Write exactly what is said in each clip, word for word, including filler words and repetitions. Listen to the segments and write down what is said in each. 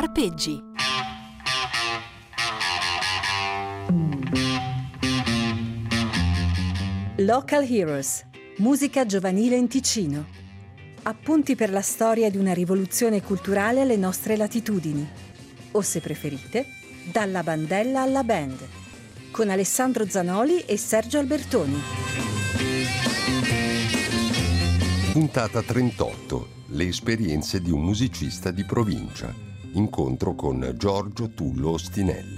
Arpeggi. Local Heroes, musica giovanile in Ticino. Appunti per la storia di una rivoluzione culturale alle nostre latitudini. O se preferite, dalla bandella alla band. Con Alessandro Zanoli e Sergio Albertoni. Puntata trentotto. Le esperienze di un musicista di provincia. Incontro con Giorgio Tullo Ostinelli.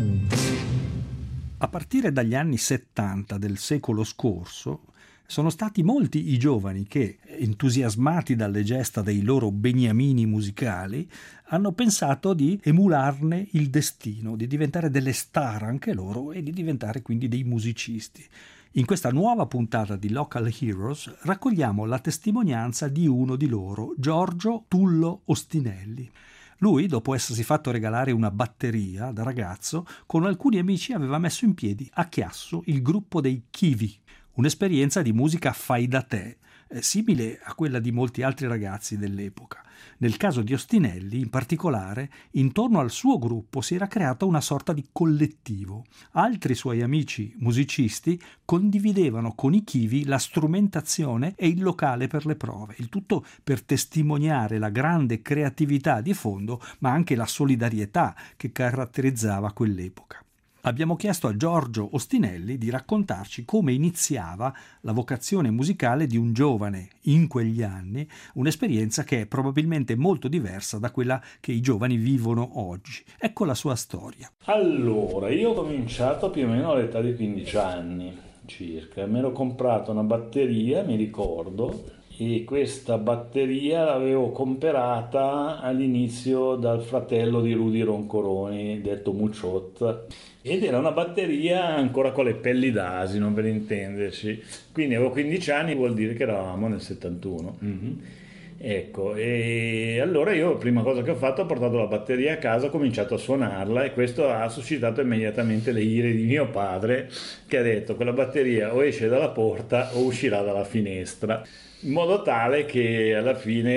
A partire dagli anni settanta del secolo scorso sono stati molti i giovani che, entusiasmati dalle gesta dei loro beniamini musicali, hanno pensato di emularne il destino, di diventare delle star anche loro e di diventare quindi dei musicisti. In questa nuova puntata di Local Heroes raccogliamo la testimonianza di uno di loro, Giorgio Tullo Ostinelli. Lui, dopo essersi fatto regalare una batteria da ragazzo, con alcuni amici aveva messo in piedi a Chiasso il gruppo dei Kiwi, un'esperienza di musica fai da te, eh, simile a quella di molti altri ragazzi dell'epoca. Nel caso di Ostinelli, in particolare, intorno al suo gruppo si era creata una sorta di collettivo. Altri suoi amici musicisti condividevano con i Kiwi la strumentazione e il locale per le prove, il tutto per testimoniare la grande creatività di fondo, ma anche la solidarietà che caratterizzava quell'epoca. Abbiamo chiesto a Giorgio Ostinelli di raccontarci come iniziava la vocazione musicale di un giovane in quegli anni, un'esperienza che è probabilmente molto diversa da quella che i giovani vivono oggi. Ecco la sua storia. Allora, io ho cominciato più o meno all'età di quindici anni circa, mi ero comprato una batteria, mi ricordo, e questa batteria l'avevo comprata all'inizio dal fratello di Rudy Roncoroni, detto Mucciot, ed era una batteria ancora con le pelli d'asino, per intenderci, quindi avevo quindici anni, vuol dire che eravamo nel settantuno. Mm-hmm. Ecco, e allora io la prima cosa che ho fatto ho portato la batteria a casa, ho cominciato a suonarla e questo ha suscitato immediatamente le ire di mio padre, che ha detto: quella batteria o esce dalla porta o uscirà dalla finestra, in modo tale che alla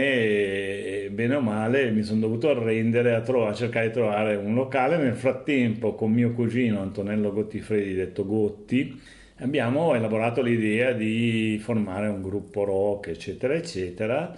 fine, bene o male, mi sono dovuto arrendere a, trovare, a cercare di trovare un locale. Nel frattempo, con mio cugino Antonello Gottifredi, detto Gotti, abbiamo elaborato l'idea di formare un gruppo rock, eccetera eccetera,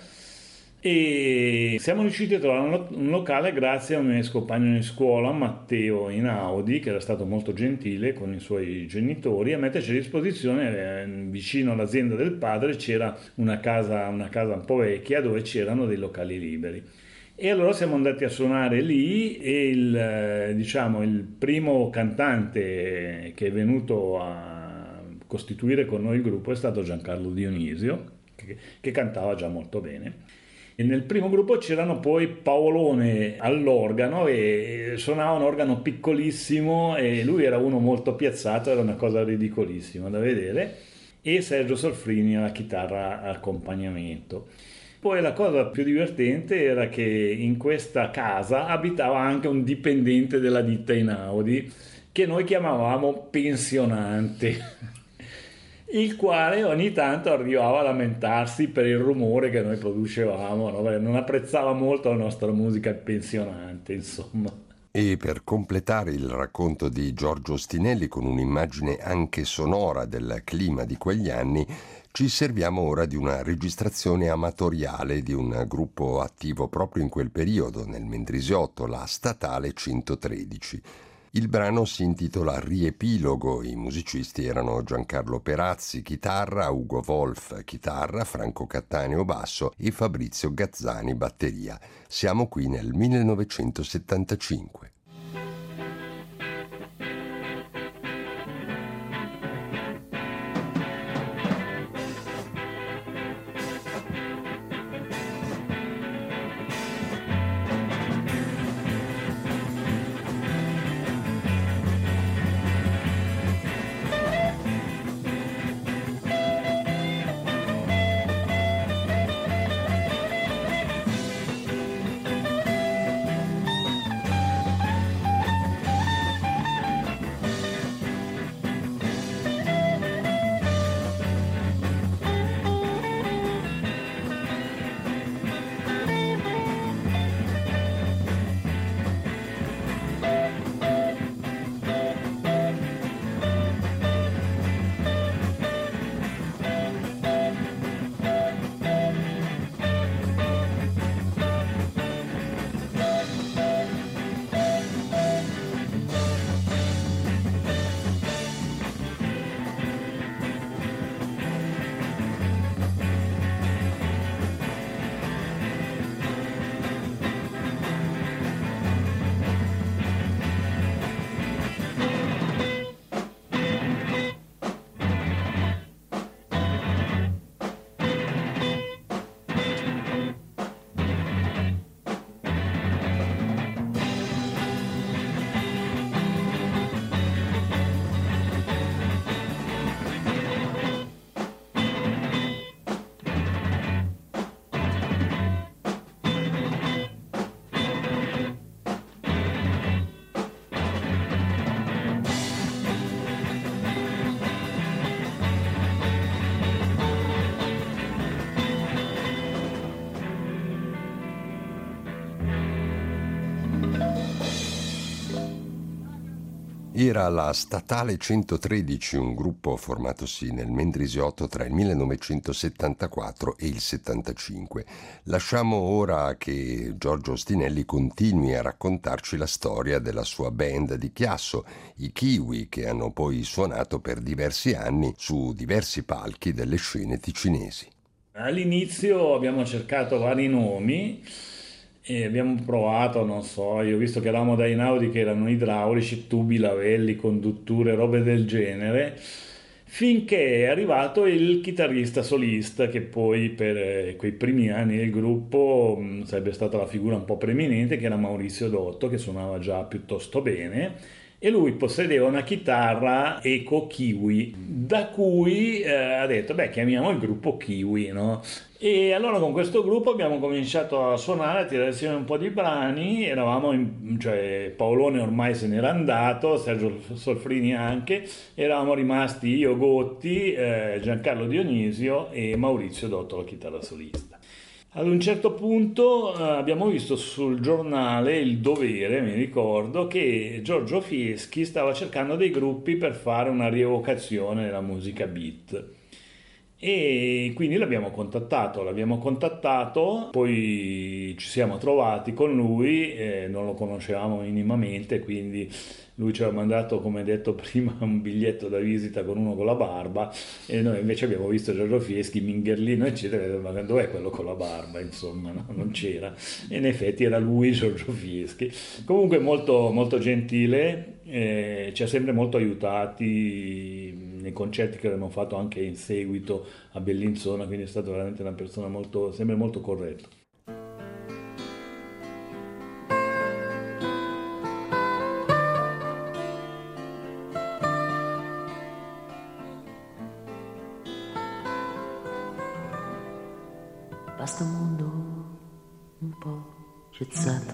e siamo riusciti a trovare un locale grazie a un mio ex compagno di scuola, Matteo Inaudi, che era stato molto gentile con i suoi genitori a metterci a disposizione, eh, vicino all'azienda del padre c'era una casa, una casa un po' vecchia dove c'erano dei locali liberi. E allora siamo andati a suonare lì e il, diciamo, il primo cantante che è venuto a costituire con noi il gruppo è stato Giancarlo Dionisio, che, che cantava già molto bene. E nel primo gruppo c'erano poi Paolone all'organo e suonava un organo piccolissimo e lui era uno molto piazzato, era una cosa ridicolissima da vedere, e Sergio Solfrini alla chitarra accompagnamento. Poi la cosa più divertente era che in questa casa abitava anche un dipendente della ditta Inaudi che noi chiamavamo pensionante, il quale ogni tanto arrivava a lamentarsi per il rumore che noi producevamo, no? Non apprezzava molto la nostra musica pensionante, insomma. E per completare il racconto di Giorgio Ostinelli con un'immagine anche sonora del clima di quegli anni, ci serviamo ora di una registrazione amatoriale di un gruppo attivo proprio in quel periodo, nel Mendrisiotto, la Statale centotredici. Il brano si intitola Riepilogo, i musicisti erano Giancarlo Perazzi, chitarra, Ugo Wolf, chitarra, Franco Cattaneo, basso e Fabrizio Gazzani, batteria. Siamo qui nel millenovecentosettantacinque. Era la Statale centotredici, un gruppo formatosi nel Mendrisiotto tra il millenovecentosettantaquattro e il settantacinque. Lasciamo ora che Giorgio Ostinelli continui a raccontarci la storia della sua band di Chiasso, i Kiwi, che hanno poi suonato per diversi anni su diversi palchi delle scene ticinesi. All'inizio abbiamo cercato vari nomi e abbiamo provato, non so, io ho visto che eravamo da Einaudi che erano idraulici, tubi, lavelli, condutture, robe del genere, finché è arrivato il chitarrista solista che poi per eh, quei primi anni del gruppo mh, sarebbe stata la figura un po' preeminente, che era Maurizio Dotto, che suonava già piuttosto bene. E lui possedeva una chitarra Eco Kiwi, da cui eh, ha detto, beh, chiamiamo il gruppo Kiwi, no? E allora con questo gruppo abbiamo cominciato a suonare, a tirare insieme un po' di brani, eravamo in, cioè Paolone ormai se n'era andato, Sergio Solfrini anche, eravamo rimasti io, Gotti, eh, Giancarlo Dionisio e Maurizio Dotto, la chitarra solista. Ad un certo punto eh, abbiamo visto sul giornale Il Dovere, mi ricordo, che Giorgio Fieschi stava cercando dei gruppi per fare una rievocazione della musica beat. E quindi l'abbiamo contattato, l'abbiamo contattato, poi ci siamo trovati con lui, eh, non lo conoscevamo minimamente, quindi lui ci aveva mandato, come detto prima, un biglietto da visita con uno con la barba e noi invece abbiamo visto Giorgio Fieschi, Mingherlino eccetera, ma dov'è quello con la barba, insomma, no? Non c'era, e in effetti era lui, Giorgio Fieschi. Comunque molto, molto gentile, eh, ci ha sempre molto aiutati nei concerti che abbiamo fatto anche in seguito a Bellinzona, quindi è stato veramente una persona molto, sempre molto corretta. Basta un mondo un po' cezzato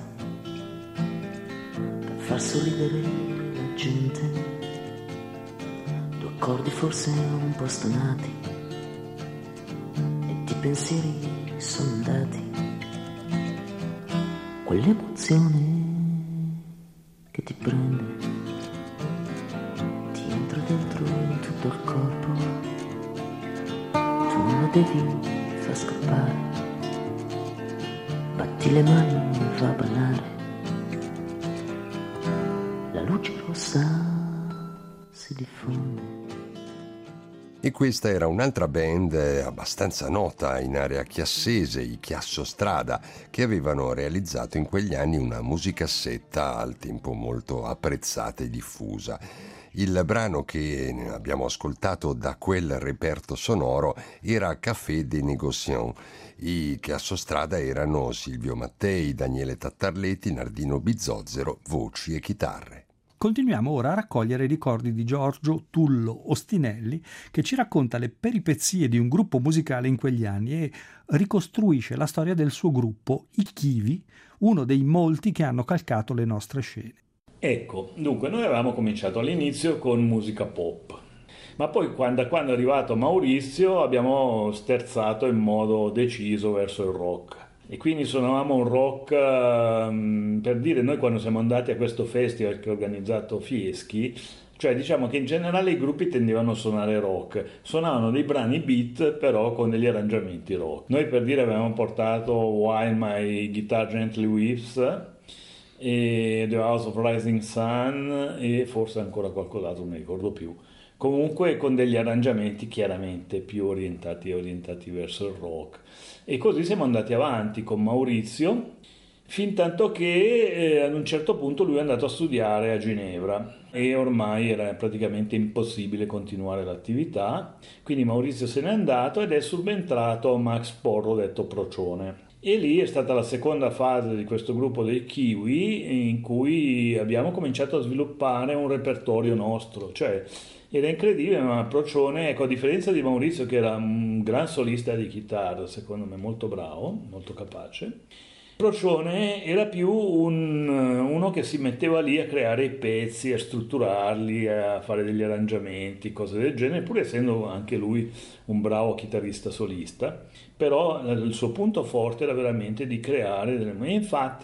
per far sorridere la gente, due accordi forse un po' stonati e di pensieri sono andati, quell'emozione che ti prende, ti entra dentro in tutto il corpo, tu non la devi far scappare, batti le mani e fa ballare, la luce rossa si diffonde. E questa era un'altra band abbastanza nota in area chiassese, i Chiasso Strada, che avevano realizzato in quegli anni una musicassetta al tempo molto apprezzata e diffusa. Il brano che abbiamo ascoltato da quel reperto sonoro era Café des Négociants. I Chiasso Strada erano Silvio Mattei, Daniele Tattarleti, Nardino Bizozzero, voci e chitarre. Continuiamo ora a raccogliere i ricordi di Giorgio Tullo Ostinelli, che ci racconta le peripezie di un gruppo musicale in quegli anni e ricostruisce la storia del suo gruppo, i Kiwi, uno dei molti che hanno calcato le nostre scene. Ecco, dunque noi avevamo cominciato all'inizio con musica pop, ma poi quando, quando è arrivato Maurizio abbiamo sterzato in modo deciso verso il rock. E quindi suonavamo un rock, um, per dire, noi quando siamo andati a questo festival che ha organizzato Fieschi, cioè diciamo che in generale i gruppi tendevano a suonare rock, suonavano dei brani beat però con degli arrangiamenti rock. Noi per dire avevamo portato While My Guitar Gently Weeps e The House of Rising Sun e forse ancora qualcos'altro, non mi ricordo più. Comunque con degli arrangiamenti chiaramente più orientati, orientati verso il rock. E così siamo andati avanti con Maurizio, fin tanto che eh, ad un certo punto lui è andato a studiare a Ginevra e ormai era praticamente impossibile continuare l'attività, quindi Maurizio se n'è andato ed è subentrato Max Porro, detto Procione. E lì è stata la seconda fase di questo gruppo dei Kiwi in cui abbiamo cominciato a sviluppare un repertorio nostro, cioè era incredibile, ma Procione, ecco, a differenza di Maurizio che era un gran solista di chitarra, secondo me molto bravo, molto capace, Procione era più un, uno che si metteva lì a creare i pezzi, a strutturarli, a fare degli arrangiamenti, cose del genere, pur essendo anche lui un bravo chitarrista solista, però il suo punto forte era veramente di creare delle... E infatti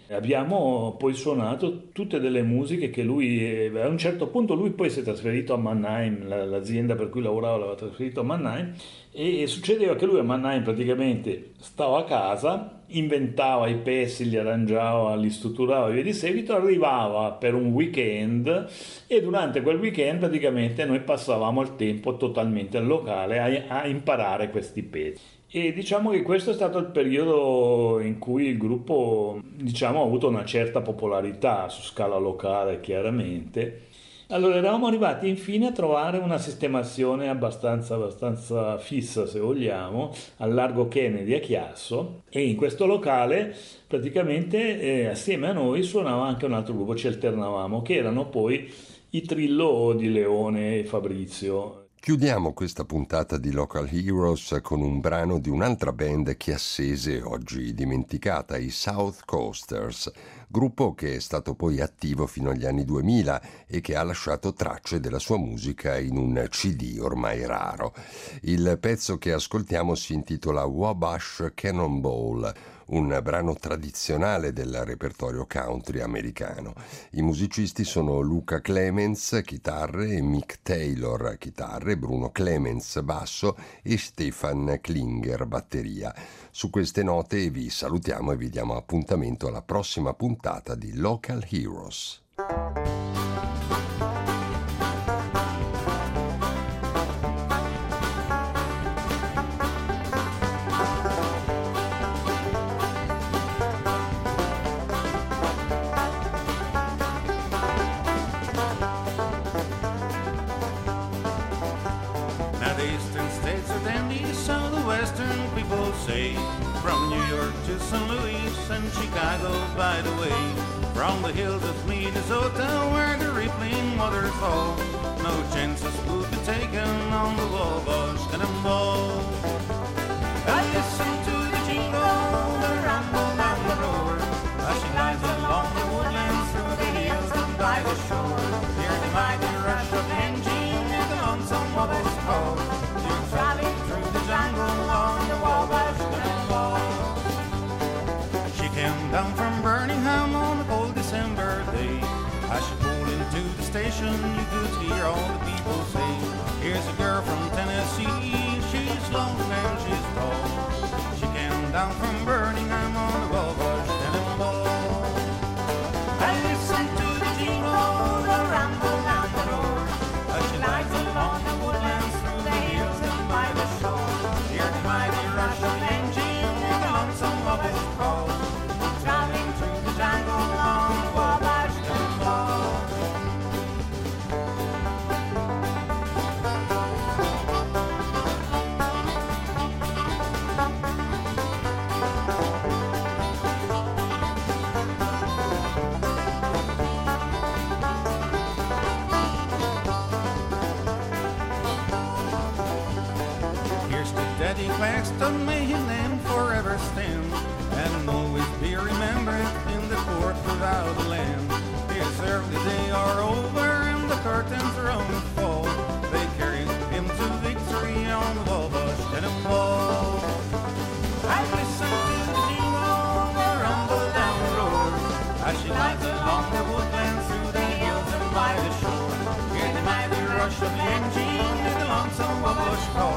Abbiamo poi suonato tutte delle musiche che lui, a un certo punto lui poi si è trasferito a Mannheim, l'azienda per cui lavorava l'aveva trasferito a Mannheim, e succedeva che lui a Mannheim praticamente stava a casa, inventava i pezzi, li arrangiava, li strutturava e via di seguito, arrivava per un weekend e durante quel weekend praticamente noi passavamo il tempo totalmente al locale a, a imparare questi pezzi. E diciamo che questo è stato il periodo in cui il gruppo, diciamo, ha avuto una certa popolarità su scala locale, chiaramente. Allora eravamo arrivati infine a trovare una sistemazione abbastanza, abbastanza fissa, se vogliamo, al largo Kennedy a Chiasso, e in questo locale praticamente eh, assieme a noi suonava anche un altro gruppo, ci alternavamo, che erano poi i Trillo di Leone e Fabrizio. Chiudiamo questa puntata di Local Heroes con un brano di un'altra band chiassese oggi dimenticata, i South Coasters, gruppo che è stato poi attivo fino agli anni duemila e che ha lasciato tracce della sua musica in un C D ormai raro. Il pezzo che ascoltiamo si intitola Wabash Cannonball, un brano tradizionale del repertorio country americano. I musicisti sono Luca Clemens, chitarre, e Mick Taylor, chitarre, Bruno Clemens, basso e Stefan Klinger, batteria. Su queste note vi salutiamo e vi diamo appuntamento alla prossima puntata di Local Heroes. From New York to Saint Louis and Chicago, by the way, from the hills of Minnesota where the rippling waters fall, no chances would be taken on the Wabash Cannonball. I listen to the jingle, the rumble and the roar, as she glides along the woodlands through the hills and by the shore. Hear the mighty rush of the engine and the lonesome Wabash call. You're traveling through the jungle on the Wabash Cannonball. She came down from Birmingham on a cold December day. As she pulled into the station, you could hear all the people say, here's a girl from Tennessee, she's long and she's tall. She came down from Birmingham on the Wabash Cannonball. I listen to the jingle, the rumble and the roar, as she glides along the woodlands through the hills and by the shore. Hear the mighty rush of the engine and the lonesome Wabash call, traveling through the jungle on the Wabash Cannonball. Here's to Daddy Claxton, may his name forever stand, and always be remembered in the court without a land. His early days are over and the curtains are on the fall. They carried him to victory on the Wabash Cannonball. I listen to the jingle, the rumble and the roar, as she glides along the woodlands through the hills and by the shore. Hear the mighty rush of the engine and the lonesome Wabash call,